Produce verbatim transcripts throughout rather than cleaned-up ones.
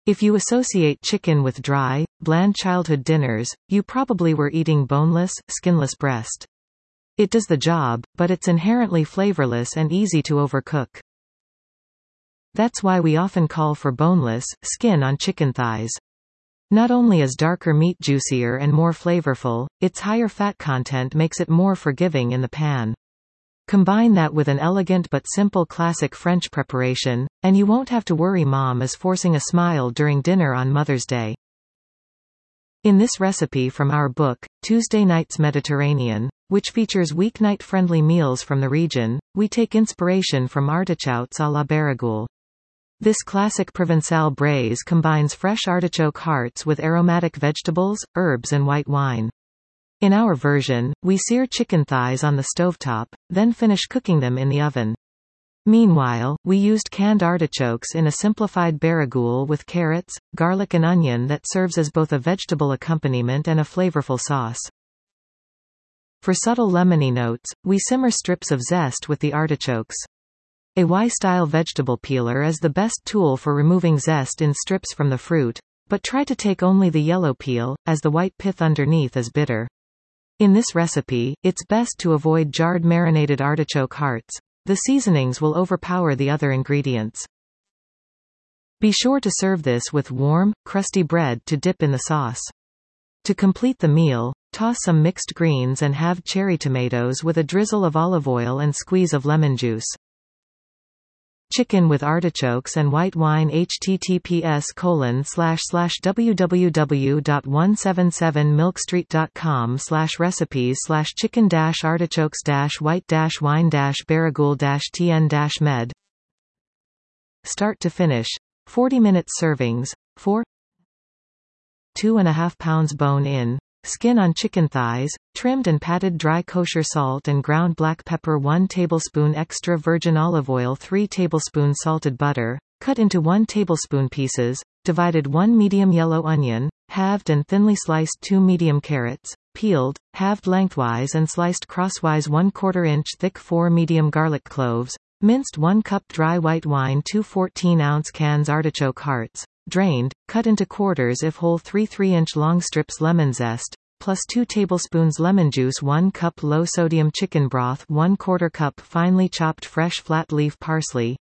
If you associate chicken with dry, bland childhood dinners, you probably were eating boneless, skinless breast. It does the job, but it's inherently flavorless and easy to overcook. That's why we often call for boneless skin on chicken thighs. Not only is darker meat juicier and more flavorful, its higher fat content makes it more forgiving in the pan. Combine that with an elegant but simple classic French preparation, and you won't have to worry mom is forcing a smile during dinner on Mother's Day. In this recipe from our book, Tuesday Nights Mediterranean, which features weeknight-friendly meals from the region, we take inspiration from artichauts à la Baragoule. This classic Provençal braise combines fresh artichoke hearts with aromatic vegetables, herbs and white wine. In our version, we sear chicken thighs on the stovetop, then finish cooking them in the oven. Meanwhile, we used canned artichokes in a simplified baragoule with carrots, garlic and onion that serves as both a vegetable accompaniment and a flavorful sauce. For subtle lemony notes, we simmer strips of zest with the artichokes. A Y-style vegetable peeler is the best tool for removing zest in strips from the fruit, but try to take only the yellow peel, as the white pith underneath is bitter. In this recipe, it's best to avoid jarred marinated artichoke hearts. The seasonings will overpower the other ingredients. Be sure to serve this with warm, crusty bread to dip in the sauce. To complete the meal, toss some mixed greens and halved cherry tomatoes with a drizzle of olive oil and squeeze of lemon juice. Chicken with artichokes and white wine. https colon slash slash www dot one seven seven milkstreet dot com slash recipes slash chicken dash artichokes dash white dash wine dash baragoule dash tn dash med. Start to finish. forty minute servings. four two and a half pounds bone in. Skin on chicken thighs, trimmed and patted dry kosher salt and ground black pepper, one tablespoon extra virgin olive oil, three tablespoons salted butter, cut into one tablespoon pieces, divided one medium yellow onion, halved and thinly sliced two medium carrots, peeled, halved lengthwise and sliced crosswise one quarter inch thick four medium garlic cloves, minced one cup dry white wine, two fourteen ounce cans artichoke hearts, drained, cut into quarters if whole, three three inch long strips lemon zest, plus two tablespoons lemon juice, one cup low sodium chicken broth, one quarter cup finely chopped fresh flat leaf parsley.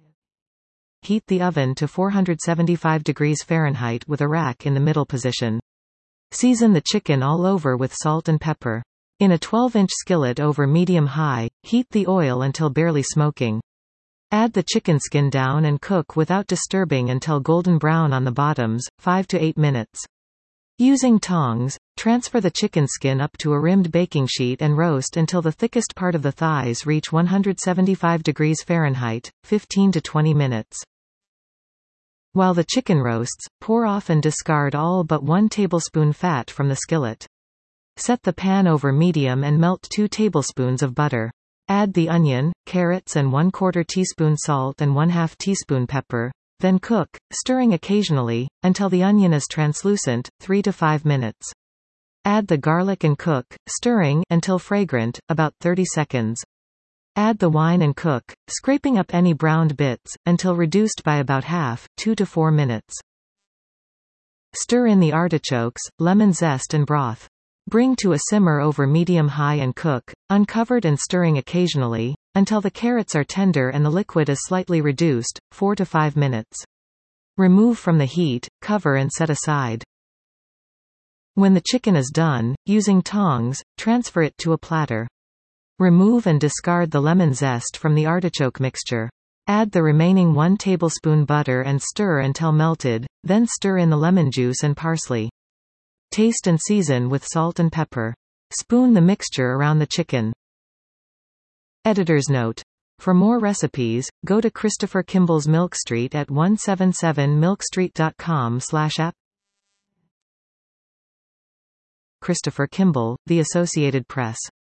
Heat the oven to four hundred seventy-five degrees Fahrenheit with a rack in the middle position. Season the chicken all over with salt and pepper. In a twelve inch skillet over medium-high, heat the oil until barely smoking. Add the chicken skin down and cook without disturbing until golden brown on the bottoms, five to eight minutes. Using tongs, transfer the chicken skin up to a rimmed baking sheet and roast until the thickest part of the thighs reach one hundred seventy-five degrees Fahrenheit, fifteen to twenty minutes. While the chicken roasts, pour off and discard all but one tablespoon fat from the skillet. Set the pan over medium and melt two tablespoons of butter. Add the onion, carrots and one quarter teaspoon salt and one half teaspoon pepper. Then cook, stirring occasionally, until the onion is translucent, three to five minutes. Add the garlic and cook, stirring until fragrant, about thirty seconds. Add the wine and cook, scraping up any browned bits, until reduced by about half, two to four minutes. Stir in the artichokes, lemon zest and broth. Bring to a simmer over medium-high and cook, uncovered and stirring occasionally, until the carrots are tender and the liquid is slightly reduced, four to five minutes. Remove from the heat, cover and set aside. When the chicken is done, using tongs, transfer it to a platter. Remove and discard the lemon zest from the artichoke mixture. Add the remaining one tablespoon butter and stir until melted, then stir in the lemon juice and parsley. Taste and season with salt and pepper. Spoon the mixture around the chicken. Editor's note. For more recipes, go to Christopher Kimball's Milk Street at one seven seven milkstreet dot com slash app. Christopher Kimball, The Associated Press.